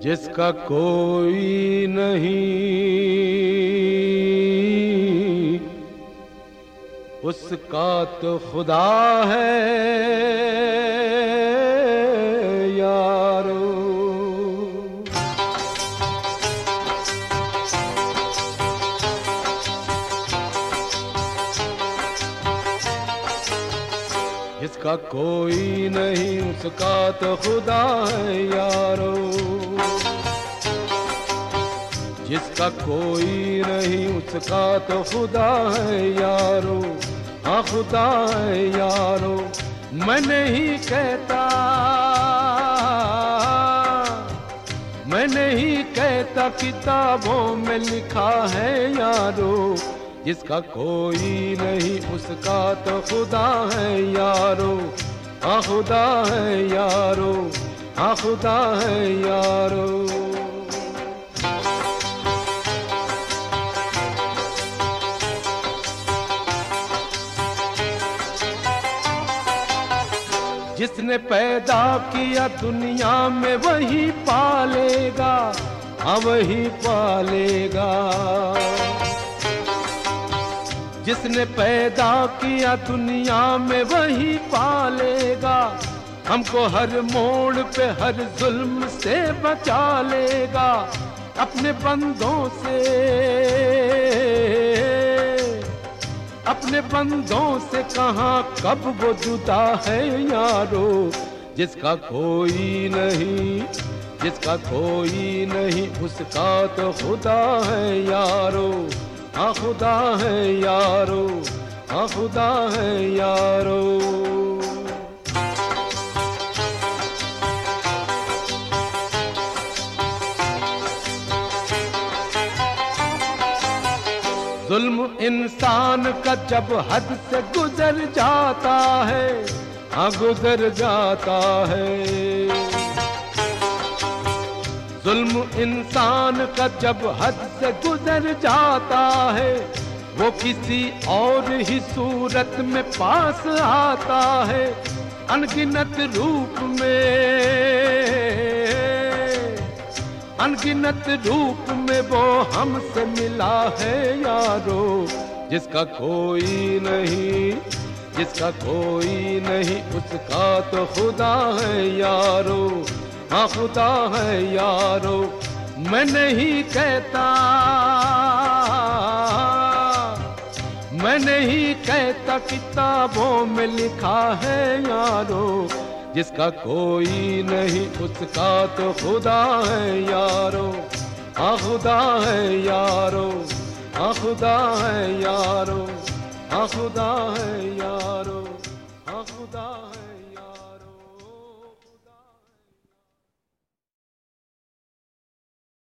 जिसका कोई नहीं उसका तो खुदा है यारो। जिसका कोई नहीं उसका तो खुदा है यारो। जिसका कोई नहीं उसका तो खुदा है यारो। हाँ खुदा है यारो। मैं नहीं कहता किताबों में लिखा है यारो। जिसका कोई नहीं उसका तो खुदा है यारो। हाँ खुदा है यारो। हाँ खुदा है यारो। जिसने पैदा किया दुनिया में वही पालेगा। हाँ वही पालेगा। जिसने पैदा किया दुनिया में वही पालेगा। हमको हर मोड़ पे हर जुल्म से बचा लेगा। अपने बंदों से कहाँ कब वो जुदा है यारो। जिसका कोई नहीं उसका तो खुदा है यारो। हाँ खुदा है यारो। हाँ खुदा है यारो। जुल्म इंसान का जब हद से गुजर जाता है। हाँ गुजर जाता है। जुल्म इंसान का जब हद से गुजर जाता है। वो किसी और ही सूरत में पास आता है। अनगिनत रूप में वो हमसे मिला है यारो। जिसका कोई नहीं उसका तो खुदा है यारो। हाँ खुदा है यारो। मैं नहीं कहता किताबों में लिखा है यारो। जिसका कोई नहीं उसका तो खुदा है यारो। हाँ खुदा है यारो। हाँ खुदा है यारो। हाँ खुदा है यारो। हाँ खुदा है।